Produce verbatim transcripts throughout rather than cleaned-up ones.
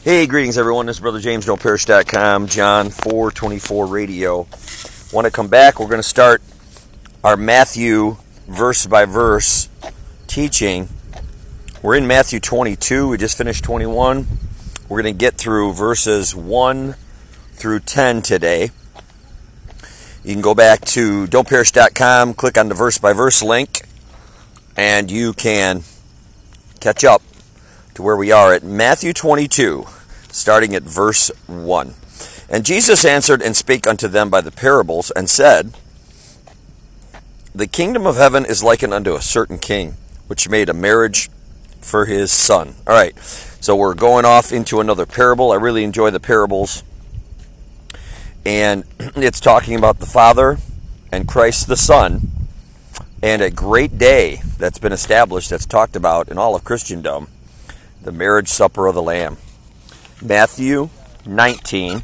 Hey, greetings everyone. This is Brother James, don't perish dot com, John four twenty-four Radio. Want to come back? We're going to start our Matthew verse by verse teaching. We're in Matthew twenty-two. We just finished twenty-one. We're going to get through verses one through ten today. You can go back to don't perish dot com, click on the verse by verse link, and you can catch up to where we are at Matthew twenty-two, starting at verse one. And Jesus answered and spake unto them by the parables, and said, The kingdom of heaven is likened unto a certain king, which made a marriage for his son. All right, so we're going off into another parable. I really enjoy the parables. And it's talking about the Father and Christ the Son, and a great day that's been established, that's talked about in all of Christendom, the marriage supper of the Lamb. Matthew nineteen,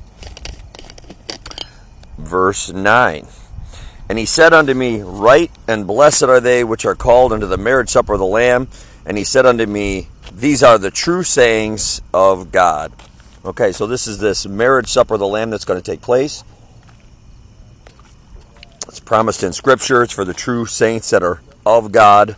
verse nine. And he said unto me, Right and blessed are they which are called unto the marriage supper of the Lamb. And he said unto me, These are the true sayings of God. Okay, so this is this marriage supper of the Lamb that's going to take place. It's promised in Scripture. It's for the true saints that are of God.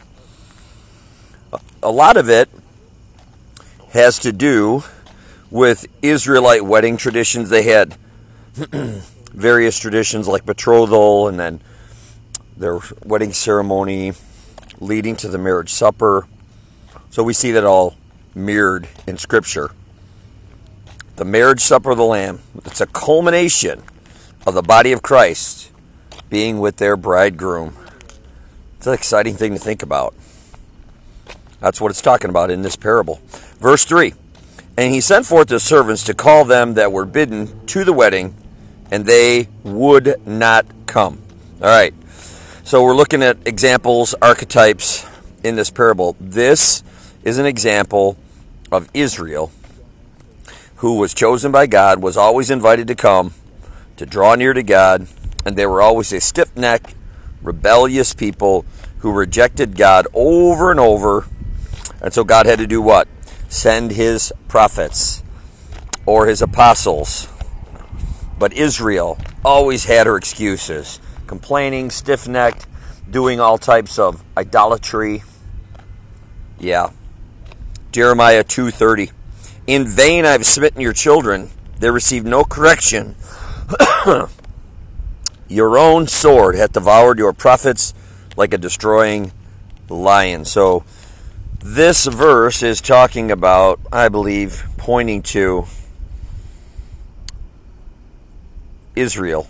A lot of it has to do with Israelite wedding traditions. They had various traditions like betrothal and then their wedding ceremony leading to the marriage supper. So we see that all mirrored in Scripture. The marriage supper of the Lamb, it's a culmination of the body of Christ being with their bridegroom. It's an exciting thing to think about. That's what it's talking about in this parable. Verse three, And he sent forth his servants to call them that were bidden to the wedding, and they would not come. All right, so we're looking at examples, archetypes in this parable. This is an example of Israel, who was chosen by God, was always invited to come, to draw near to God, and they were always a stiff-necked, rebellious people who rejected God over and over. And so God had to do what? Send his prophets or his apostles. But Israel always had her excuses, complaining, stiff-necked, doing all types of idolatry. Yeah. Jeremiah two thirty. In vain I have smitten your children. They receive no correction. Your own sword hath devoured your prophets like a destroying lion. So this verse is talking about, I believe, pointing to Israel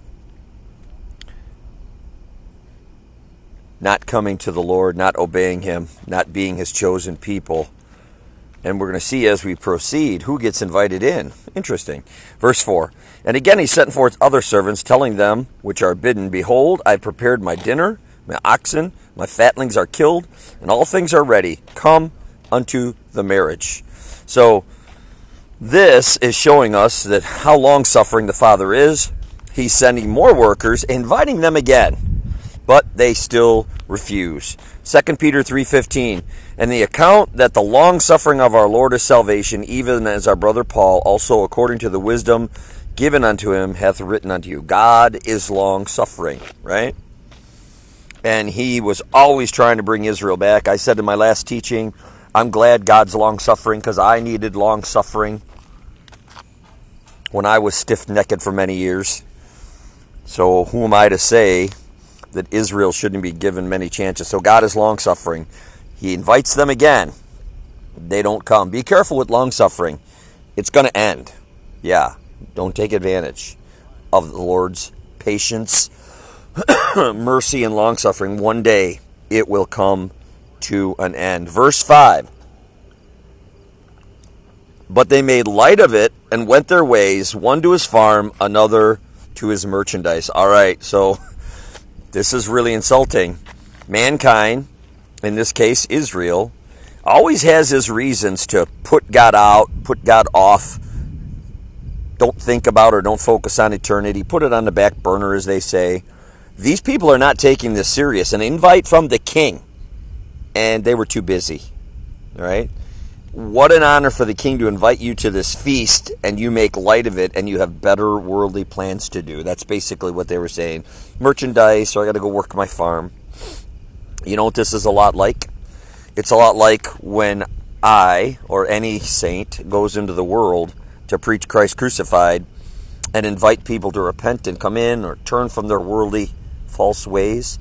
not coming to the Lord, not obeying him, not being his chosen people. And we're going to see as we proceed who gets invited in. Interesting. Verse four. And again he sent forth other servants, telling them which are bidden, Behold, I have prepared my dinner, my oxen, my fatlings are killed, and all things are ready. Come unto the marriage. So this is showing us that how long-suffering the Father is. He's sending more workers, inviting them again, but they still refuse. Second Peter three fifteen, And the account that the long-suffering of our Lord is salvation, even as our brother Paul also according to the wisdom given unto him hath written unto you. God is long-suffering, right? And he was always trying to bring Israel back. I said in my last teaching, I'm glad God's long-suffering because I needed long-suffering when I was stiff-necked for many years. So who am I to say that Israel shouldn't be given many chances? So God is long-suffering. He invites them again. They don't come. Be careful with long-suffering. It's going to end. Yeah, don't take advantage of the Lord's patience, mercy, and long-suffering. One day it will come to an end. Verse five. But they made light of it and went their ways, one to his farm, another to his merchandise. All right, so this is really insulting. Mankind, in this case Israel, always has his reasons to put God out, put God off. Don't think about or don't focus on eternity. Put it on the back burner, as they say. These people are not taking this serious. An invite from the king, and they were too busy. All right? What an honor for the king to invite you to this feast, and you make light of it, and you have better worldly plans to do. That's basically what they were saying. Merchandise, so I got to go work my farm. You know what this is a lot like? It's a lot like when I, or any saint, goes into the world to preach Christ crucified and invite people to repent and come in or turn from their worldly false ways.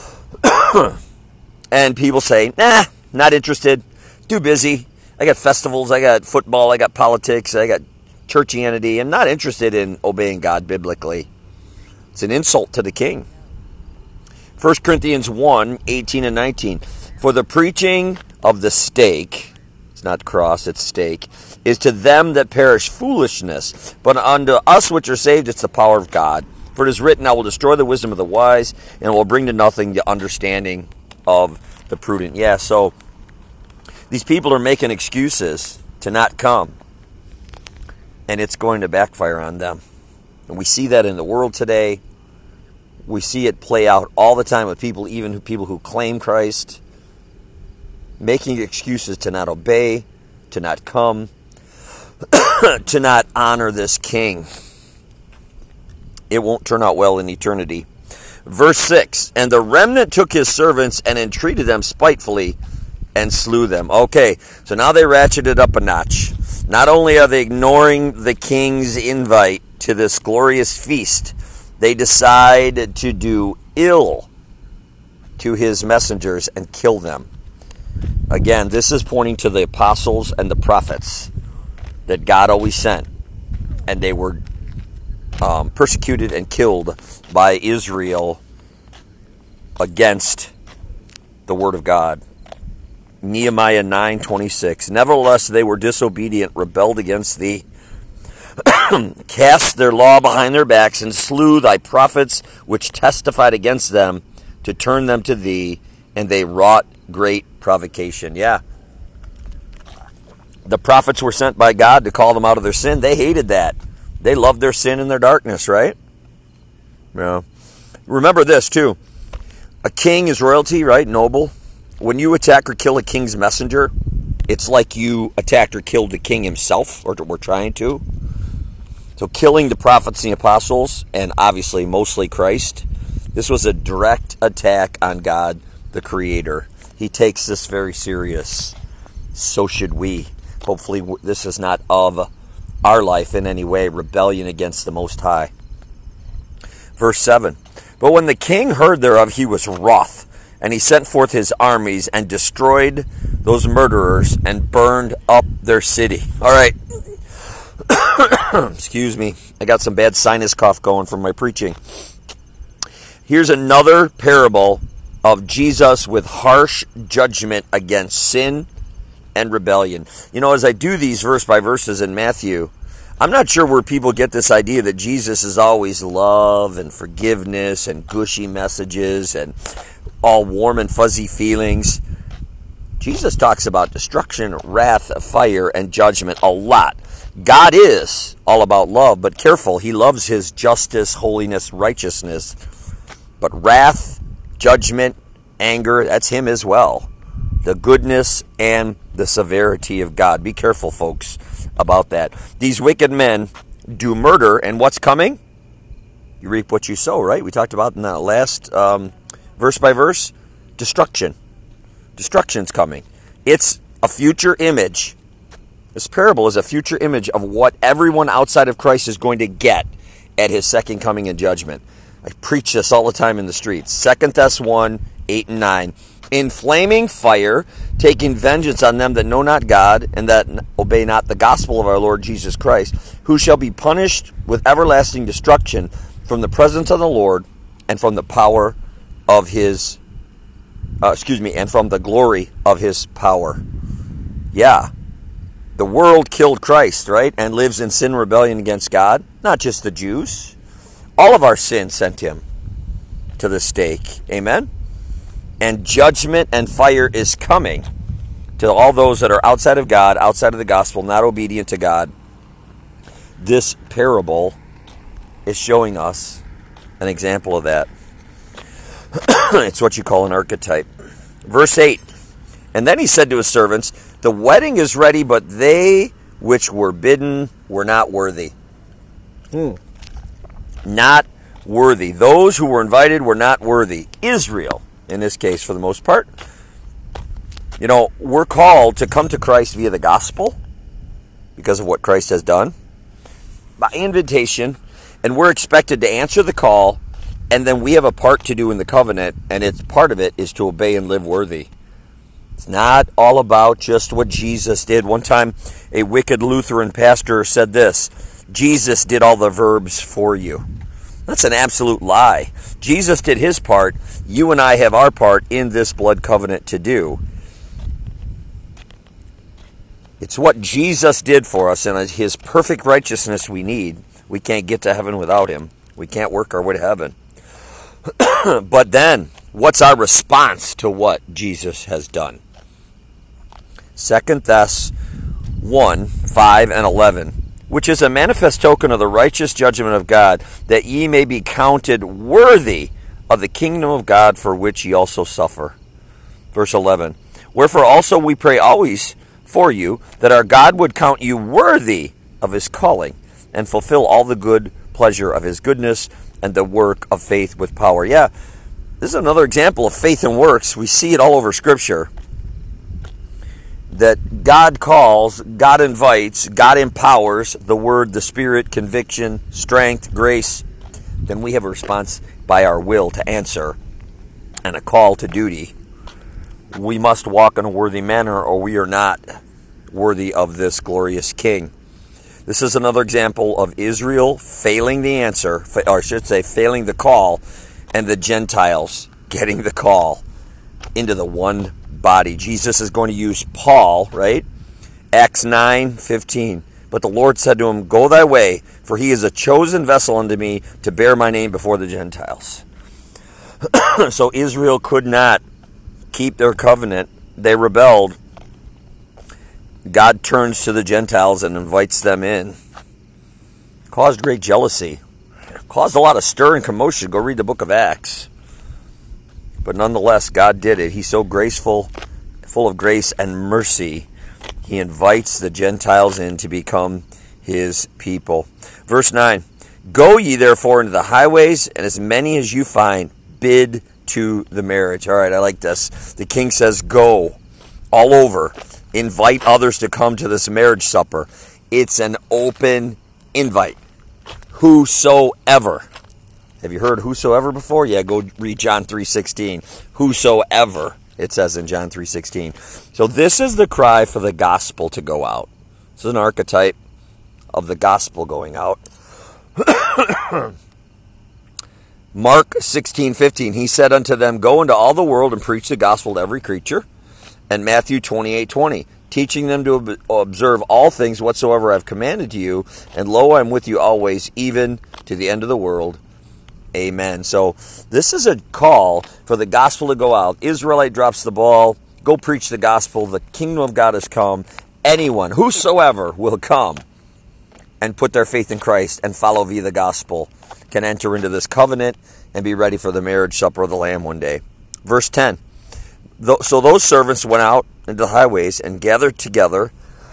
And people say, nah, not interested, too busy. I got festivals, I got football, I got politics, I got churchianity. I'm not interested in obeying God biblically. It's an insult to the king. First Corinthians one, eighteen and nineteen. For the preaching of the stake, it's not cross, it's stake, is to them that perish foolishness, but unto us which are saved it's the power of God. For it is written, I will destroy the wisdom of the wise, and will bring to nothing the understanding of the prudent. Yeah, so these people are making excuses to not come, and it's going to backfire on them. And we see that in the world today. We see it play out all the time with people, even people who claim Christ, making excuses to not obey, to not come, to not honor this king. It won't turn out well in eternity. Verse six, and the remnant took his servants and entreated them spitefully and slew them. Okay, so now they ratcheted up a notch. Not only are they ignoring the king's invite to this glorious feast, they decide to do ill to his messengers and kill them. Again, this is pointing to the apostles and the prophets that God always sent. And they were um, persecuted and killed by Israel against the word of God. Nehemiah nine twenty-six. Nevertheless, they were disobedient, rebelled against thee, cast their law behind their backs, and slew thy prophets which testified against them to turn them to thee, and they wrought great provocation. Yeah. The prophets were sent by God to call them out of their sin. They hated that. They loved their sin and their darkness, right? Yeah. Remember this, too. A king is royalty, right? Noble. When you attack or kill a king's messenger, it's like you attacked or killed the king himself, or were trying to. So killing the prophets and the apostles, and obviously mostly Christ, this was a direct attack on God, the Creator. He takes this very serious. So should we. Hopefully this is not of our life in any way, rebellion against the Most High. Verse seven. But when the king heard thereof, he was wroth, and he sent forth his armies and destroyed those murderers and burned up their city. All right. Excuse me. I got some bad sinus cough going from my preaching. Here's another parable of Jesus with harsh judgment against sin and rebellion. You know, as I do these verse by verses in Matthew, I'm not sure where people get this idea that Jesus is always love and forgiveness and gushy messages and all warm and fuzzy feelings. Jesus talks about destruction, wrath, fire, and judgment a lot. God is all about love, but careful, he loves his justice, holiness, righteousness. But wrath, judgment, anger, that's him as well. The goodness and the severity of God. Be careful, folks, about that. These wicked men do murder, and what's coming? You reap what you sow, right? We talked about in the last um, verse by verse. Destruction. Destruction's coming. It's a future image. This parable is a future image of what everyone outside of Christ is going to get at his second coming in judgment. I preach this all the time in the streets. Second Thessalonians one, eight and nine. In flaming fire, taking vengeance on them that know not God, and that obey not the gospel of our Lord Jesus Christ, who shall be punished with everlasting destruction from the presence of the Lord, and from the power of his, uh, excuse me, and from the glory of his power. Yeah. The world killed Christ, right? And lives in sin and rebellion against God. Not just the Jews. All of our sin sent him to the stake. Amen? And judgment and fire is coming to all those that are outside of God, outside of the gospel, not obedient to God. This parable is showing us an example of that. It's what you call an archetype. Verse eight. And then he said to his servants, The wedding is ready, but they which were bidden were not worthy. Hmm. Not worthy. Those who were invited were not worthy. Israel, in this case, for the most part. You know, we're called to come to Christ via the gospel because of what Christ has done, by invitation, and we're expected to answer the call, and then we have a part to do in the covenant, and it's part of it is to obey and live worthy. It's not all about just what Jesus did. One time, a wicked Lutheran pastor said this: Jesus did all the verbs for you. That's an absolute lie. Jesus did his part. You and I have our part in this blood covenant to do. It's what Jesus did for us, and his perfect righteousness we need. We can't get to heaven without him. We can't work our way to heaven. But then, what's our response to what Jesus has done? Second Thess one, five and eleven, which is a manifest token of the righteous judgment of God, that ye may be counted worthy of the kingdom of God, for which ye also suffer. Verse eleven, wherefore also we pray always for you, that our God would count you worthy of his calling, and fulfill all the good pleasure of his goodness, and the work of faith with power. Yeah, this is another example of faith and works. We see it all over Scripture. That God calls, God invites, God empowers, the Word, the Spirit, conviction, strength, grace. Then we have a response by our will to answer, and a call to duty. We must walk in a worthy manner, or we are not worthy of this glorious King. This is another example of Israel failing the answer, or I should say failing the call, and the Gentiles getting the call into the one body. Jesus is going to use Paul, right? Acts nine fifteen. But the Lord said to him, go thy way, for he is a chosen vessel unto me to bear my name before the Gentiles. So Israel could not keep their covenant. They rebelled. God turns to the Gentiles and invites them in. Caused great jealousy. Caused a lot of stir and commotion. Go read the book of Acts. But nonetheless, God did it. He's so graceful, full of grace and mercy. He invites the Gentiles in to become his people. Verse nine, go ye therefore into the highways, and as many as you find, bid to the marriage. All right, I like this. The king says, go all over. Invite others to come to this marriage supper. It's an open invite. Whosoever. Have you heard whosoever before? Yeah, go read John three sixteen. Whosoever, it says in John three sixteen. So this is the cry for the gospel to go out. This is an archetype of the gospel going out. Mark sixteen fifteen, he said unto them, go into all the world and preach the gospel to every creature. And Matthew twenty-eight twenty, teaching them to observe all things whatsoever I have commanded to you. And lo, I am with you always, even to the end of the world. Amen. So this is a call for the gospel to go out. Israelite drops the ball. Go preach the gospel. The kingdom of God has come. Anyone, whosoever, will come and put their faith in Christ and follow via the gospel can enter into this covenant and be ready for the marriage supper of the Lamb one day. Verse ten. So those servants went out into the highways and gathered together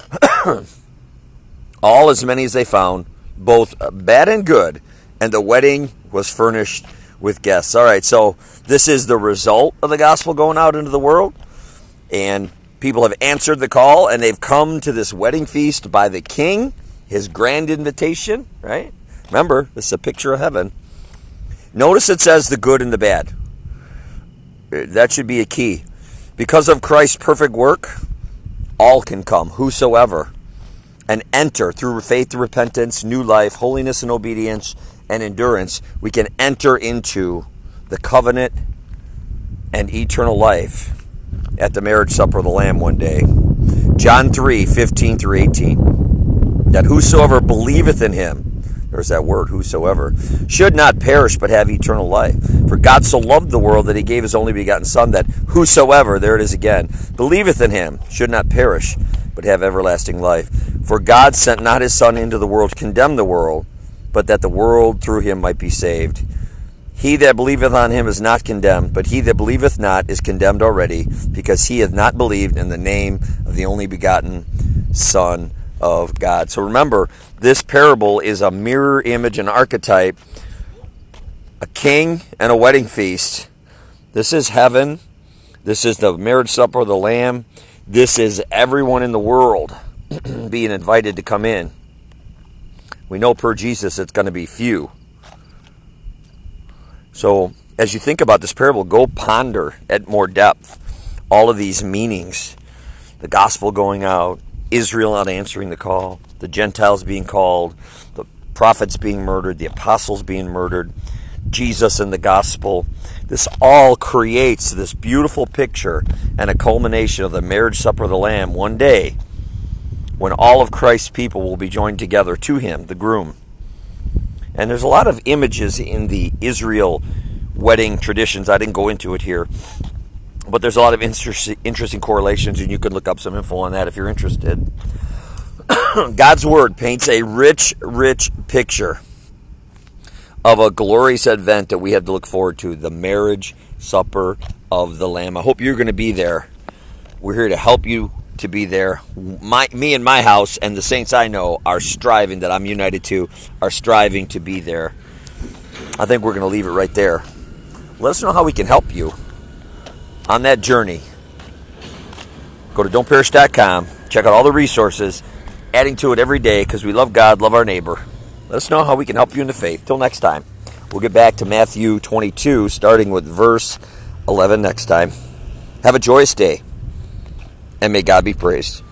all as many as they found, both bad and good, and the wedding was furnished with guests. All right, so this is the result of the gospel going out into the world, and people have answered the call, and they've come to this wedding feast by the king, his grand invitation, right? Remember, this is a picture of heaven. Notice it says the good and the bad. That should be a key. Because of Christ's perfect work, all can come, whosoever, and enter through faith, repentance, new life, holiness and obedience, and endurance. We can enter into the covenant and eternal life at the marriage supper of the Lamb one day. John three fifteen through eighteen. That whosoever believeth in him, there's that word, whosoever, should not perish but have eternal life. For God so loved the world that he gave his only begotten Son, that whosoever, there it is again, believeth in him should not perish but have everlasting life. For God sent not his Son into the world to condemn the world, but that the world through him might be saved. He that believeth on him is not condemned, but he that believeth not is condemned already, because he hath not believed in the name of the only begotten Son of God. So remember, this parable is a mirror image, an archetype, a king and a wedding feast. This is heaven. This is the marriage supper of the Lamb. This is everyone in the world being invited to come in. We know per Jesus it's going to be few. So as you think about this parable, go ponder at more depth all of these meanings. The gospel going out, Israel not answering the call, the Gentiles being called, the prophets being murdered, the apostles being murdered, Jesus and the gospel. This all creates this beautiful picture and a culmination of the marriage supper of the Lamb one day when all of Christ's people will be joined together to him, the groom. And there's a lot of images in the Israel wedding traditions. I didn't go into it here, but there's a lot of interesting, interesting correlations, and you can look up some info on that if you're interested. God's Word paints a rich, rich picture of a glorious event that we have to look forward to, the marriage supper of the Lamb. I hope you're going to be there. We're here to help you to be there. My, me and my house and the saints I know are striving, that I'm united to, are striving to be there. I think we're going to leave it right there. Let us know how we can help you on that journey. Go to don't perish dot com. Check out all the resources, adding to it every day, because we love God, love our neighbor. Let us know how we can help you in the faith. Till next time. We'll get back to Matthew twenty-two, starting with verse eleven next time. Have a joyous day, and may God be praised.